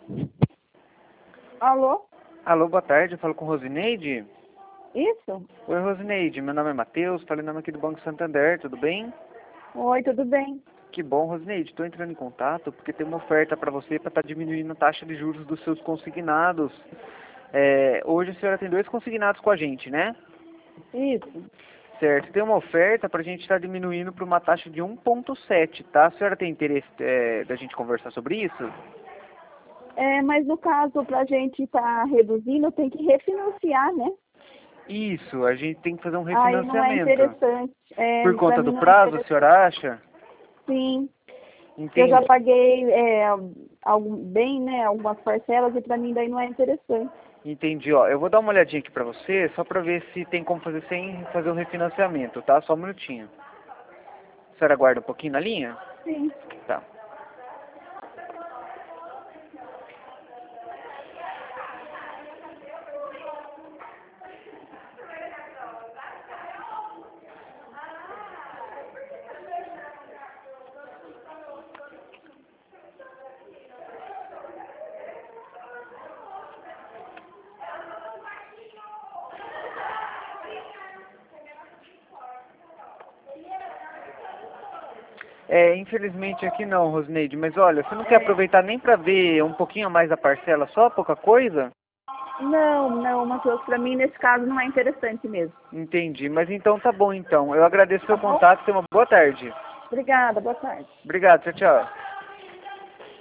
Alô? Alô, boa tarde, eu falo com Rosineide. Isso? Oi, Rosineide, meu nome é Matheus, estou ligando aqui do Banco Santander, tudo bem? Oi, tudo bem? Que bom, Rosineide, estou entrando em contato porque tem uma oferta para você para estar diminuindo a taxa de juros dos seus consignados. Hoje a senhora tem 2 consignados com a gente, né? Isso. Certo, tem uma oferta para a gente estar diminuindo para uma taxa de 1,7, tá? A senhora tem interesse da gente conversar sobre isso? Mas no caso, pra gente estar reduzindo, tem que refinanciar, né? Isso, a gente tem que fazer um Aí não é refinanciamento. interessante. Por Pra conta mim do não é prazo, a interessante. senhora acha? Sim. Eu já Entendi. paguei bem, né, algumas parcelas e pra mim daí não é interessante. Entendi, ó. Eu vou dar uma olhadinha aqui pra você, só pra ver se tem como fazer sem fazer o refinanciamento, tá? Só um minutinho. A senhora aguarda um pouquinho na linha? Sim. Tá. Infelizmente aqui não, Rosneide, mas olha, você não quer aproveitar nem pra ver um pouquinho a mais da parcela, só pouca coisa? Não, Matheus, pra mim nesse caso não é interessante mesmo. Entendi, mas então tá bom então. Eu agradeço o Tá seu bom? contato, tenha uma boa tarde. Obrigada, boa tarde. Obrigado, tchau, tchau.